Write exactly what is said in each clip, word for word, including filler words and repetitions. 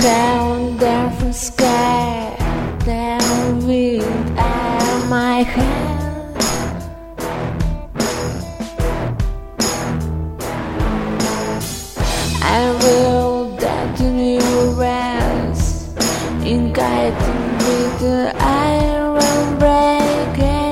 have different sky, the wind at my hand. I will dare to new rest in guiding with the iron breakage.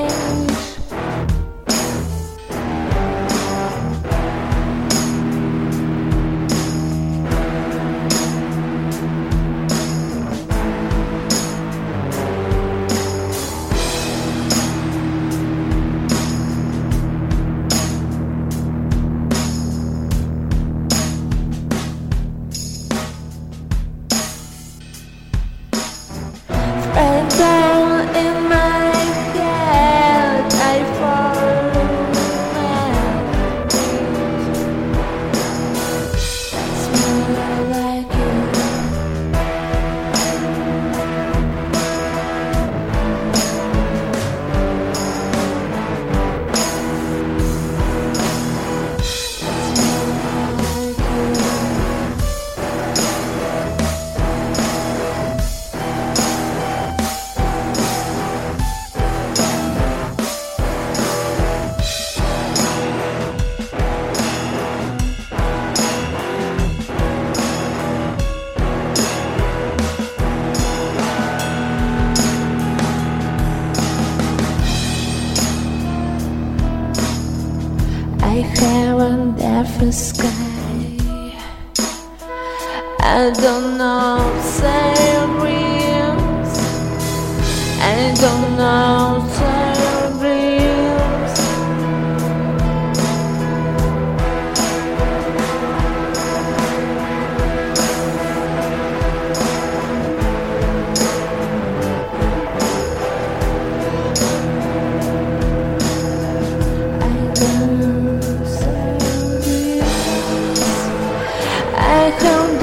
Right down in my head, I fall smell like you. I have a different sky. I don't know say dreams. I don't know say dreams. I don't know say dreams. I don't